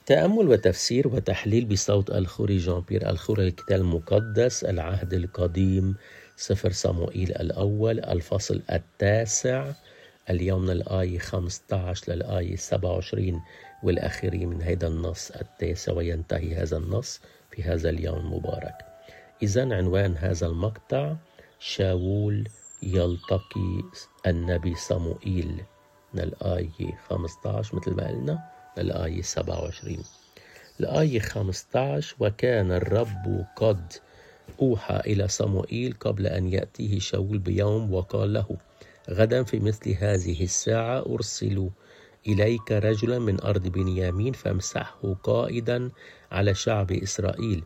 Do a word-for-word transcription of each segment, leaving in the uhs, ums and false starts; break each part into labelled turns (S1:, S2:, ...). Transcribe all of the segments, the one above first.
S1: تأمل وتفسير وتحليل بصوت الخوري جان بيير الخوري الكتاب المقدس العهد القديم سفر صموئيل الأول الفصل التاسع اليوم من الآية خمسة عشر للآية سبعة وعشرين والأخير من هذا النص التاسع، وينتهي هذا النص في هذا اليوم المبارك. إذن عنوان هذا المقطع: شاول يلتقي النبي صموئيل، من الآية خمسة عشر مثل ما قلنا للآية سبعة وعشرين. الآية خمسة عشر: وكان الرب قد أوحى إلى صموئيل قبل أن يأتيه شاول بيوم وقال له: غدا في مثل هذه الساعة أرسل إليك رجلا من أرض بنيامين فامسحه قائدا على شعب إسرائيل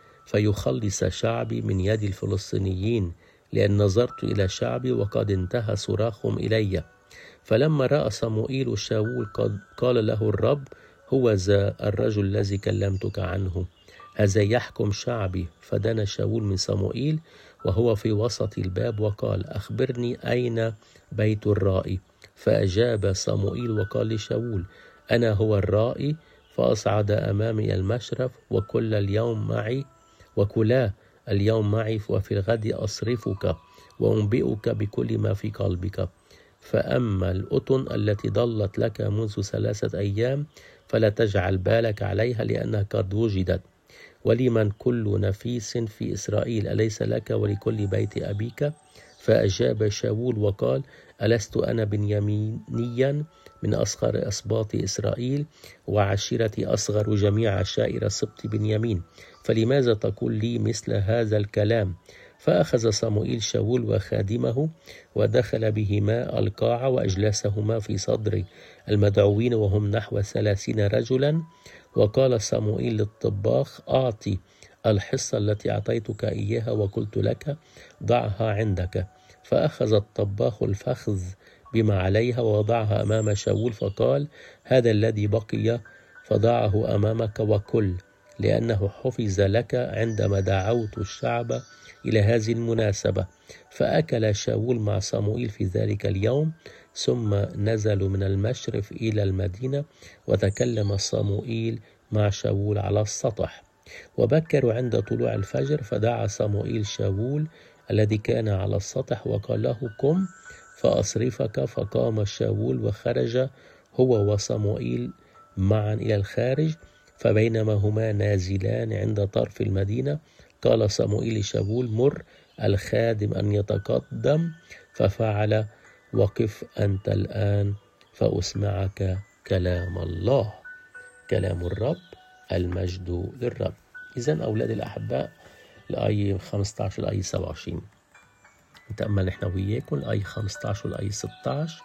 S1: فيخلص شعبي من يد الفلسطينيين، لأن نظرت إلى شعبي وقد انتهى صراخهم إلي. فلما رأى صموئيل شاول قد قال له الرب: هو ذا الرجل الذي كلمتك عنه، هذا يحكم شعبي. فدنا شاول من صموئيل وهو في وسط الباب وقال: أخبرني أين بيت الرائي؟ فأجاب صموئيل وقال لشاول: أنا هو الرائي، فأصعد أمامي المشرف وكل اليوم معي وكلا اليوم معي، وفي الغد أصرفك وأنبئك بكل ما في قلبك. فأما الأطن التي ضلت لك منذ ثلاثة أيام فلا تجعل بالك عليها لأنها قد وجدت. ولمن كل نفيس في إسرائيل أليس لك ولكل بيت أبيك؟ فأجاب شاول وقال: ألست أنا بنيامينيا من أصغر أسباط إسرائيل وعشيرتي أصغر جميع عشائر سبط بنيامين، فلماذا تقول لي مثل هذا الكلام؟ فأخذ صموئيل شاول وخادمه ودخل بهما القاعة وأجلسهما في صدر المدعوين وهم نحو ثلاثين رجلا. وقال صموئيل للطباخ: أعطي الحصة التي أعطيتك إياها وقلت لك ضعها عندك. فأخذ الطباخ الفخذ بما عليها ووضعها أمام شاول فقال: هذا الذي بقي فضعه أمامك وكل، لأنه حفظ لك عندما دعوت الشعب إلى هذه المناسبة. فأكل شاول مع صموئيل في ذلك اليوم، ثم نزلوا من المشرف إلى المدينة، وتكلم صموئيل مع شاول على السطح. وبكروا عند طلوع الفجر، فدعا صموئيل شاول الذي كان على السطح وقال له: قم فأصرفك. فقام شاول وخرج هو وصموئيل معا إلى الخارج. فبينما هما نازلان عند طرف المدينة قال صموئيل لشاول: مر الخادم أن يتقدم. ففعل. وقف أنت الآن فأسمعك كلام الله. كلام الرب، المجد للرب. إذن أولاد الأحباء، الآية خمسة عشر الآية سبعة وعشرين نتأمل نحن وياكم. الآية خمسة عشر والآية ستة عشر: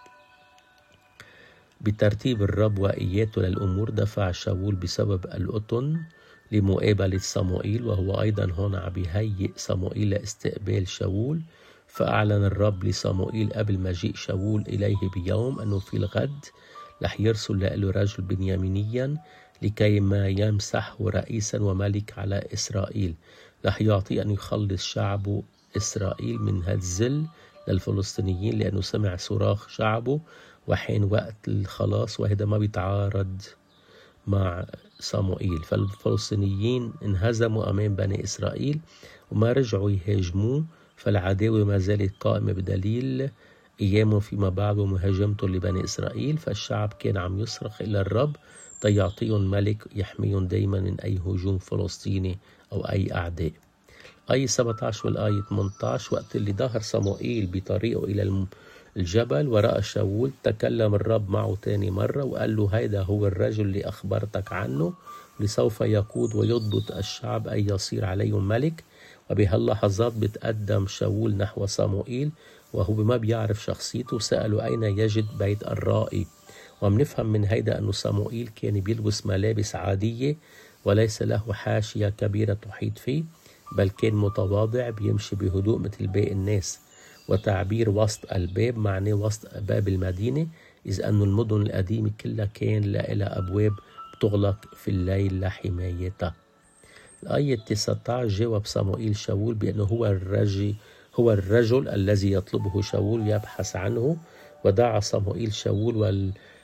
S1: بترتيب الرب وإياته للأمور دفع شاول بسبب الأطن لمقابلة صموئيل، وهو أيضا هون عم بيهيئ صموئيل لاستقبال شاول. فأعلن الرب لصموئيل قبل مجيء شاول إليه بيوم أنه في الغد رح يرسل له رجل بنيامينيا لكي ما يمسحه رئيسا وملك على إسرائيل، رح يعطي أن يخلص شعبه إسرائيل من هذا الذل للفلسطينيين، لأنه سمع صراخ شعبه وحين وقت الخلاص، وهذا ما بيتعارض مع صموئيل. فالفلسطينيين انهزموا أمام بني إسرائيل وما رجعوا يهاجموه، فالعداوة ما زالت قائمة بدليل أيامه فيما بعد ومهاجمته لبني إسرائيل. فالشعب كان عم يصرخ إلى الرب تيعطيهم ملك يحميهم دايما من أي هجوم فلسطيني أو أي أعداء. آية سبعة عشر والآية ثمانية عشر: وقت اللي ظهر صموئيل بطريقه إلى الجبل ورأى شاول، تكلم الرب معه تاني مرة وقال له: هيدا هو الرجل اللي أخبرتك عنه، لسوف يقود ويضبط الشعب أن يصير عليهم ملك. وبهاللحظات بتقدم شاول نحو صموئيل وهو ما بيعرف شخصيته. سأله: أين يجد بيت الرائي؟ ومنفهم من هيدا أنه صموئيل كان بيلبس ملابس عادية وليس له حاشية كبيرة تحيط فيه، بل كان متواضع بيمشي بهدوء مثل باقي الناس. وتعبير وسط الباب معناه وسط باب المدينة، إذ أن المدن القديمة كلها كان لها أبواب بتغلق في الليل لحمايتها. الآية تسعة عشر: جاوب صموئيل شاول بأنه هو الرجل هو الرجل الذي يطلبه شاول يبحث عنه. ودعا صموئيل شاول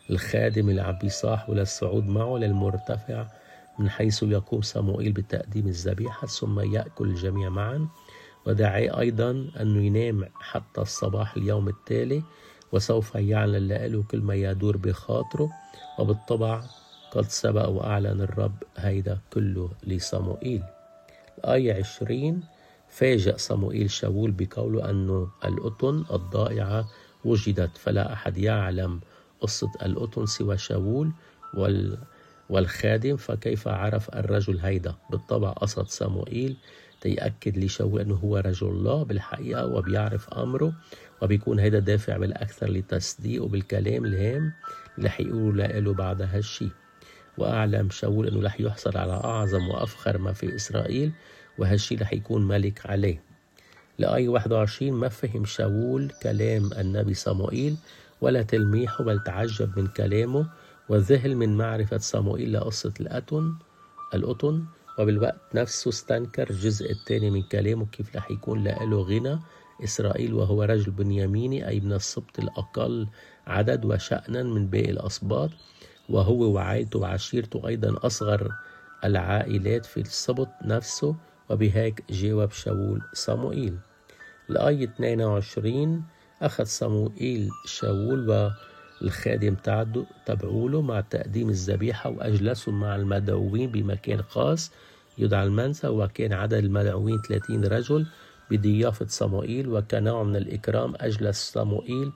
S1: الخادم اللي عم بيصاحبه للصعود معه للمرتفع، من حيث يقوم صموئيل بتقديم الذبيحة، ثم يأكل الجميع معا. ودعاه أيضا أنه ينام حتى الصباح اليوم التالي، وسوف يعلن له كل ما يدور بخاطره. وبالطبع قد سبق وأعلن الرب هيدا كله لصموئيل. الآية عشرين: فاجأ صموئيل شاول بقوله أنه الأطن الضائعة وجدت، فلا أحد يعلم قصة الأطن سوى شاول وال والخادم، فكيف عرف الرجل هيدا؟ بالطبع قصد صموئيل تيأكد لشاول أنه هو رجل الله بالحقيقة وبيعرف أمره، وبيكون هيدا دافع بالأكثر لتصديقه بالكلام الهام اللي حيقوله له بعد هالشي. وأعلم شاول أنه رح يحصل على أعظم وأفخر ما في إسرائيل، وهالشي رح يكون ملك عليه. لآية واحد وعشرين: ما فهم شاول كلام النبي صموئيل ولا تلميحه، بل تعجب من كلامه وذهل من معرفة صموئيل لقصة الأتن الأطن، وبالوقت نفسه استنكر الجزء الثاني من كلامه، كيف رح يكون له غنى إسرائيل وهو رجل بنياميني، أي من السبط الأقل عدد وشأنا من باقي الأسباط، وهو وعائلته وعشيرته أيضا أصغر العائلات في السبط نفسه. وبهيك جاوب شاول صموئيل. الآية اثنين وعشرين: أخذ صموئيل شاول والخادم تبعوله مع تقديم الذبيحة، وأجلسهم مع المدعوين بمكان خاص يدعى المنسى، وكان عدد المدعوين ثلاثين رجل بضيافة صموئيل. وكنوع من الإكرام أجلس صموئيل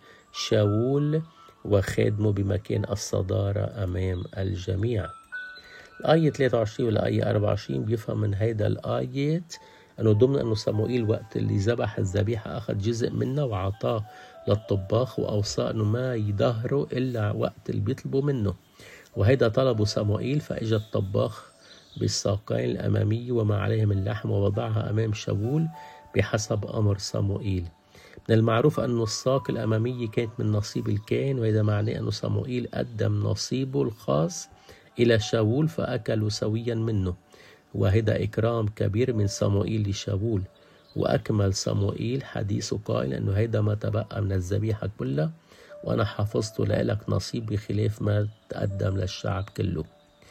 S1: شاول وخادمه بمكان الصدارة أمام الجميع. الآية ثلاثة وعشرين والآية أربعة وعشرين بيفهم من هيدا الآيات أنه ضمن أنه صموئيل وقت اللي ذبح الذبيحة أخذ جزء منه وعطاه للطباخ، وأوصى أنه ما يدهره إلا وقت اللي بيطلبوا منه. وهيدا طلبه صموئيل، فإجا الطباخ بالساقين الأمامية وما عليها من لحم، ووضعها أمام شاول بحسب أمر صموئيل. من المعروف أن الساق الأمامية كانت من نصيب الكاهن، وهذا معناه أن صموئيل قدم نصيبه الخاص إلى شاول فأكلوا سويا منه، وهذا إكرام كبير من صموئيل لشاول. وأكمل صموئيل حديثه قائل أنه هيدا ما تبقى من الذبيحة كلها، وأنا حافظته لك نصيب بخلاف ما تقدم للشعب كله.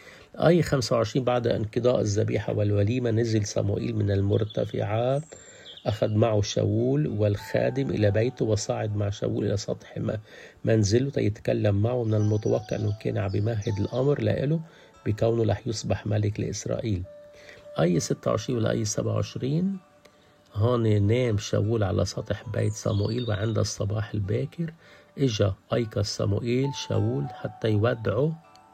S1: آية خمسة وعشرين: بعد انقضاء الذبيحة والوليمة نزل صموئيل من المرتفعات، أخذ معه شاول والخادم إلى بيته، وصعد مع شاول إلى سطح منزله تيتكلم معه. من المتوقع أنه كان عم بيمهد الأمر لإله بكونه رح يصبح ملك لإسرائيل. آية ستة وعشرين والآية سبعة وعشرين: هون نام شاول على سطح بيت صموئيل، وعند الصباح الباكر إجا أيقظ صموئيل شاول حتى يودعه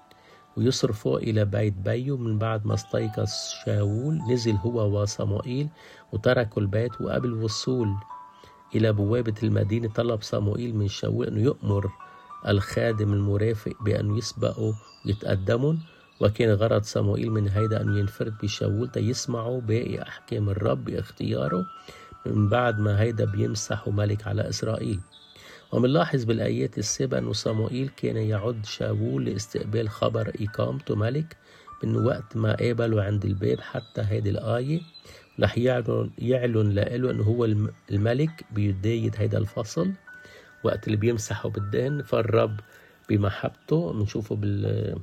S1: ويصرفه إلى بيت بيه. من بعد ما استيقظ شاول نزل هو وصموئيل وتركوا البيت، وقبل الوصول إلى بوابة المدينة طلب صموئيل من شاول أنه يؤمر الخادم المرافق بأن يسبقوا ويتقدمون. وكان غرض صموئيل من هيدا أن ينفرد بشاول تيسمعوا باقي أحكام الرب باختياره، من بعد ما هيدا بيمسحوا ملك على إسرائيل. ومنلاحظ بالآيات السابقة أن صموئيل كان يعد شاول لاستقبال خبر إقامته ملك من وقت ما قابله عند الباب حتى هذه الآية. رح يعلن يعلن له أنه هو الملك ببداية هيدا الفصل وقت اللي بيمسحوا بالدهن. فالرب بمحبته بنشوفه بال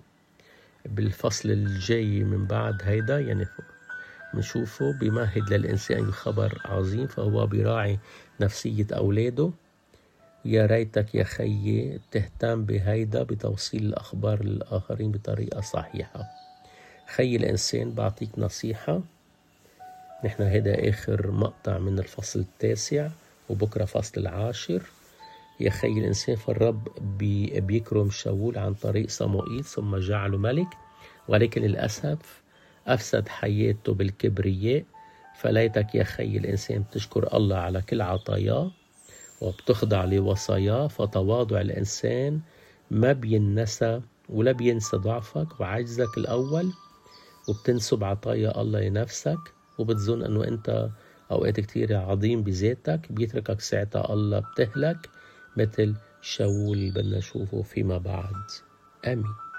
S1: بالفصل الجاي من بعد هيدا، يعني بنشوفه بيمهد للإنسان بخبر عظيم، فهو بيراعي نفسية أولاده. يا ريتك يا خيي تهتم بهيدا بتوصيل الأخبار للآخرين بطريقة صحيحة. خي الإنسان بعطيك نصيحة، نحن هيدا آخر مقطع من الفصل التاسع وبكرة فصل العاشر. يا خي الإنسان، فالرب بي بيكرم شاول عن طريق صموئيل ثم جعله ملك، ولكن للأسف أفسد حياته بالكبرياء. فليتك يا خي الإنسان تشكر الله على كل عطاياه وبتخضع لوصاياه. فتواضع الإنسان ما بينسى ولا بينسى ضعفك وعجزك الأول، وبتنسب عطايا الله لنفسك، وبتظن أنه أنت أوقات كتير عظيم بذاتك، بيتركك ساعتها الله بتهلك مثل شاول بدنا نشوفه فيما بعد. آمين.